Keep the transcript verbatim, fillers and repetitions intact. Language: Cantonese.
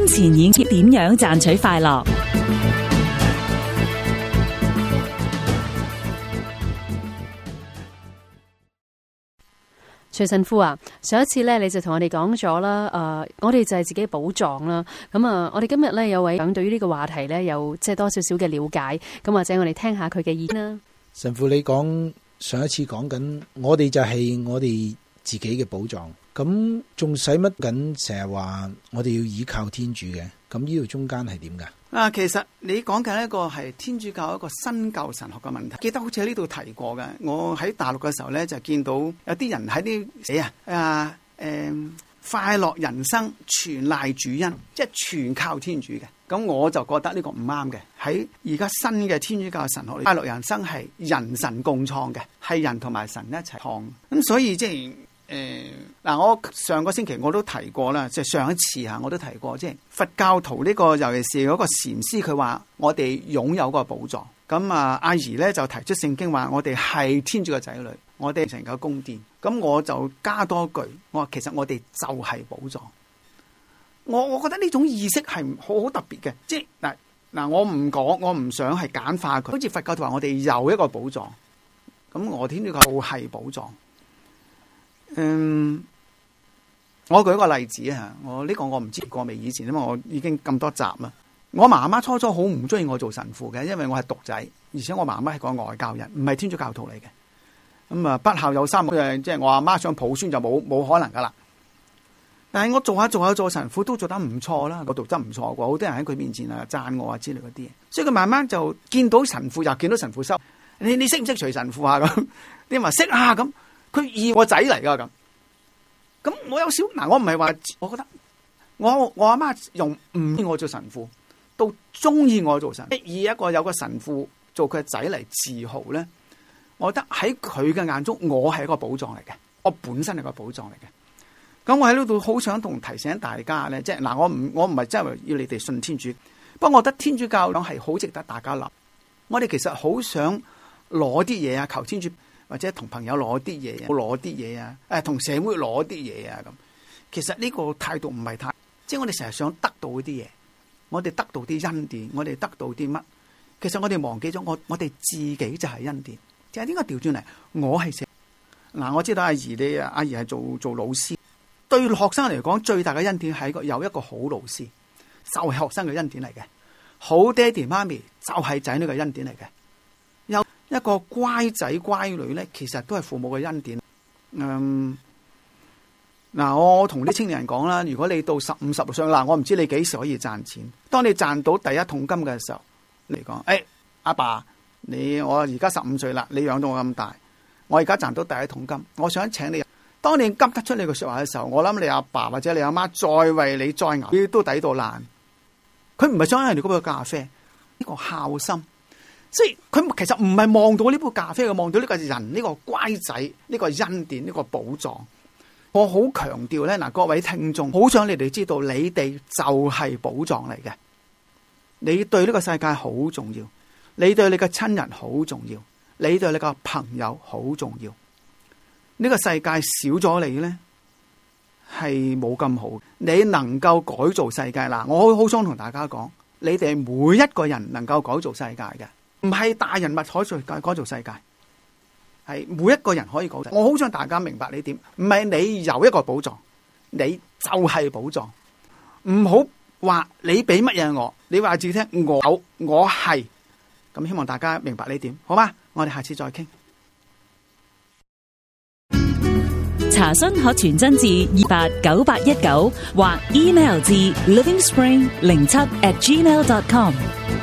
金錢演點樣賺取快樂。 徐神父啊，上一次咧你就同我哋講咗啦，誒、呃，我哋就係自己寶藏啦。咁啊，我哋今日咧有位想對於呢個話題咧有即係多少少嘅了解，咁或者我哋聽下佢嘅意見啦。 神父，你講上一次講緊，我哋就係我哋自己嘅寶藏，咁仲使乜緊成日話我哋要依靠天主嘅？咁呢度中間係點噶？ 啊，其實你講緊一個係天主教一個新舊神學嘅問題，記得好似喺呢度提過嘅。我喺大陸嘅時候咧，就見到有啲人喺啲寫啊啊誒，快樂人生全賴主恩，即係全靠天主嘅。咁我就覺得呢個唔啱嘅。喺而家新嘅天主教神學裏，快樂人生係人神共創嘅，係人同埋神一齊創。咁所以即係。誒，嗱、呃，我上個星期我都提過啦，即係上一次吓，我都提過，即係佛教徒呢個，尤其是嗰個禪師，佢話我哋擁有個寶藏。咁啊，阿姨咧就提出聖經話，我哋係天主嘅仔女，我哋成個宮殿。咁我就加多句，我話其實我哋就係寶藏。我我覺得呢種意識係好好特別嘅，即係嗱嗱，我唔講，我唔想係簡化佢，好似佛教徒話我哋有一個寶藏，咁我天主教係寶藏。嗯，我舉個例子啊，我呢個我唔知過未以前，因為我已經咁多集啦。我媽媽初初好唔中意我做神父嘅，因為我係獨仔，而且我媽媽係個外教人，唔係天主教徒嚟嘅。咁啊，不孝有三，即係我阿媽想抱孫就冇冇可能噶啦。但係我做下做下做神父都做得唔錯啦，嗰度真唔錯喎，好多人喺佢面前啊讚我啊之類嗰啲嘢，所以佢慢慢就見到神父又見到神父收，你你識唔識徐神父啊咁？你話識啊咁。佢以我仔嚟噶咁，咁我有少嗱，我唔係話，我覺得我我阿媽用唔中意我做神父，到中意我做神父，以一個有個神父做佢嘅仔嚟自豪咧，我覺得喺佢嘅眼中，我係一個寶藏嚟嘅，我本身係個寶藏嚟嘅。咁我喺呢度好想同提醒大家咧，即係嗱，我唔我唔係真係要你哋信天主，不過我覺得天主教係好值得大家諗。我哋其實好想攞啲嘢啊，求天主。或者同朋友攞啲嘢，攞啲嘢啊！誒，同社會攞啲嘢啊！咁其實呢個態度唔係太，即係我哋成日想得到啲嘢，我哋得到啲恩典，我哋得到啲乜？其實我哋忘記咗，我我哋自己就係恩典。就係應該調轉嚟，我係社嗱，我知道阿姨你阿姨係做做老師，對學生嚟講最大嘅恩典係一個有一個好老師，就係學生嘅恩典嚟嘅。好爹哋媽咪就係仔女嘅恩典嚟嘅。有一個乖仔乖女咧，其實都係父母嘅恩典。嗯，嗱，我同啲青年人講啦，如果你到十五十六歲，嗱，我唔知你幾時可以賺錢。當你賺到第一桶金嘅時候，你講，誒，阿爸，你我而家十五歲啦，你養到我咁大，我而家賺到第一桶金，我想請你。當你急得出你個說話嘅時候，我諗你阿爸或者你阿媽再為你再熬，都抵到爛。佢唔係想人哋嗰杯咖啡，呢個孝心。即係佢其實唔係望到呢杯咖啡，佢望到呢個人，呢、呢個乖仔，呢個恩典，呢、呢個寶藏。我好強調咧，嗱，各位聽眾，好想你哋知道，你哋就係寶藏嚟嘅。你對呢個世界好重要，你對你嘅親人好重要，你對你嘅朋友好重要。呢、呢個世界少咗你咧，係冇咁好。你能夠改造世界啦，我好想同大家講，你哋每一個人能夠改造世界嘅。唔係大人物可以改改造世界，係每一個人可以改造。我好想大家明白呢點，唔係你有一個寶藏，你就係寶藏。唔好話你俾乜嘢我，你話自己聽我有我係。咁希望大家明白呢點，好嗎？我哋下次再傾。 查詢可傳真至二八九八一九或 email 至 livingspring 零七 at gmail dot com。